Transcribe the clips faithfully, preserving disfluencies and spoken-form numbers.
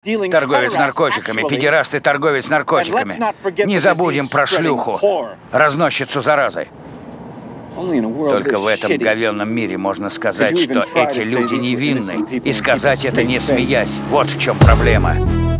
Торговец наркотиками, педераст и торговец наркотиками. Не забудем про шлюху, разносчицу заразы. Только в этом говенном мире можно сказать, что эти люди невинны, и сказать это не смеясь. Вот в чем проблема.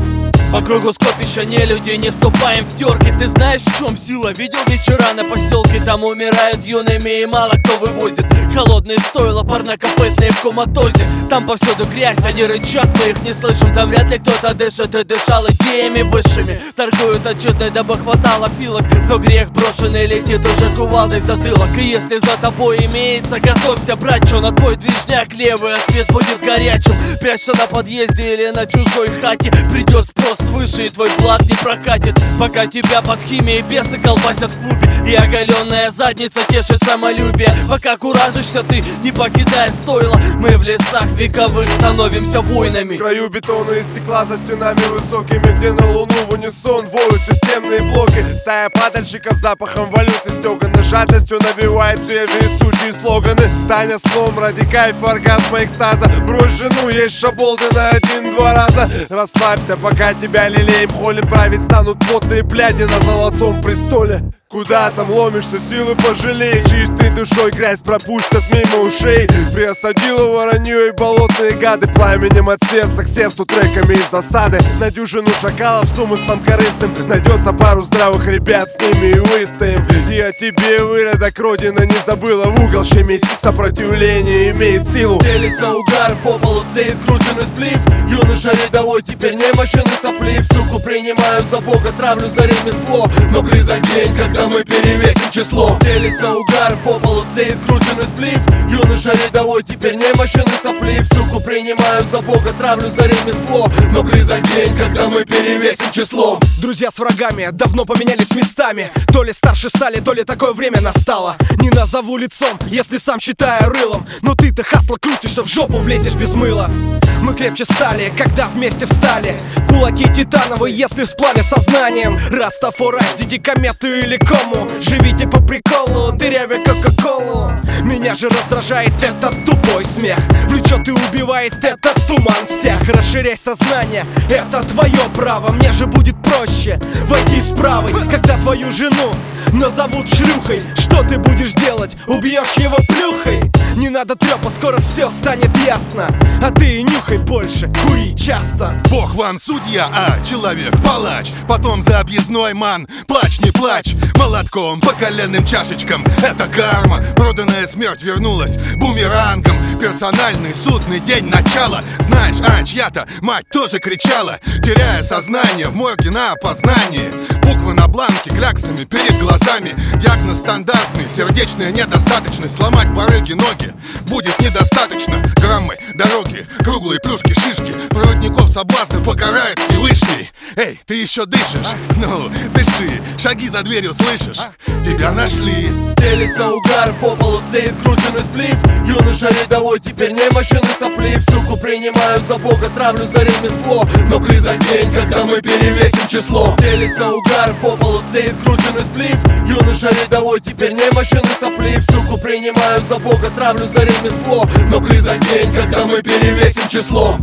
По кругу скопища не людей, не вступаем в терки. Ты знаешь, в чем сила? Видел вечера на поселке, там умирают юными и мало кто вывозит. Холодные стойла, парнокопытные в коматозе. Там повсюду грязь, они рычат, мы их не слышим. Там вряд ли кто-то дышит и дышал идеями высшими. Торгуют отчизной, дабы хватало филок, но грех брошенный летит уже кувалдой в затылок. И если за тобой имеется, готовься брать, что на твой движняк левый ответ будет горячим. Прячься на подъезде или на чужой хате, придет спрос свыше, и твой блат не прокатит. Пока тебя под химией бесы колбасят в клубе, и оголенная задница тешит самолюбие. Пока куражишься ты, не покидая стойла, мы в лесах вековых становимся воинами. В краю бетона и стекла за стенами высокими, где на луну в унисон воют системные блоки. Стая падальщиков запахом валюты стёган, жадностью набивает свежие сучьи слоганы. Стань ослом ради кайфа, оргазма, экстаза. Брось жену, есть шаболды на один-два раза. Расслабься, пока тебя лелеем холим. Править станут плотные пляди на золотом престоле. Куда там ломишься, силы пожалей. Чистой душой грязь пропустят мимо ушей. Приосадило воронье и болотные гады. Пламенем от сердца к сердцу треками из засады. На дюжину шакалов с умыслом корыстным найдется пару здравых ребят, с ними и выстоим. И о тебе, выродок, родина не забыла. В угол щемись, сопротивление имеет силу. Делится угар, по полу тлеет скрученный сплив. Юноша рядовой теперь немощен и соплив. Суку принимают за бога, травлю за ремесло. Но близок день, когда мы перевесим число. Делится угар, по полу тлеет скрученный сплив. Юноша рядовой теперь немощен и соплив. Суку принимают за бога, травлю за ремесло. Но близок день, когда мы перевесим число. Друзья с врагами давно поменялись местами. То ли старше стали, то ли такое время настало. Не назову лицом, если сам считаю рылом. Но ты-то хасло крутишься, в жопу влезешь без мыла. Мы крепче стали, когда вместе встали. Кулаки титановые, если в сплаве сознанием. Растафораж, диди комету или кому. Живите по приколу, дырявя кока-колу. Меня же раздражает этот тупой смех. Влечет и убивает этот туман всех. Расширяй сознание, это твое право. Мне же будет проще войти с правой. Когда твою жену назовут шлюхой, что ты будешь делать? Убьешь его плюхой? Не надо трёпа, скоро все станет ясно. А ты и нюхай больше, кури часто. Бог вам судья, а человек палач. Потом за объездной ман, плачь, не плачь. Молотком по коленным чашечкам, это карма. Проданная смерть вернулась бумерангом. Персональный судный день начала. Знаешь, а чья-то мать тоже кричала, теряя сознание в морге на опознании. Буквы на бланке кляксами перед глазами. Диагноз стандартный, сердечная недостаточность. Сломать барыги ноги будет недостаточно. Граммы, дороги, круглые плюшки, шишки. Проводников соблазна покарает Всевышний. Эй, ты еще дышишь? Ну, дыши, шаги за дверью слышишь? Тебя нашли. Стелится угар, по полу тлеет скрученный сплив. Юноша рядовой теперь немощен и соплив. Суку принимают за бога, травлю за ремесло. Но близок день, когда мы перевесим число. Стелится угар, по полу тлеет скрученный сплив. Юноша рядовой теперь немощен и соплив. Суку принимают за бога, травлю за ремесло. Но близок день, когда мы перевесим число.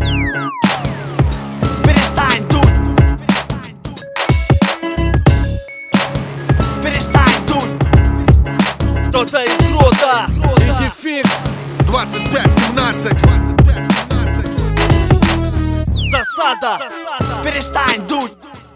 Перестань тут. Перестань тут. Кто-то из рода. Иди фикс. двадцать пять семнадцать. Засада. Перестань тут.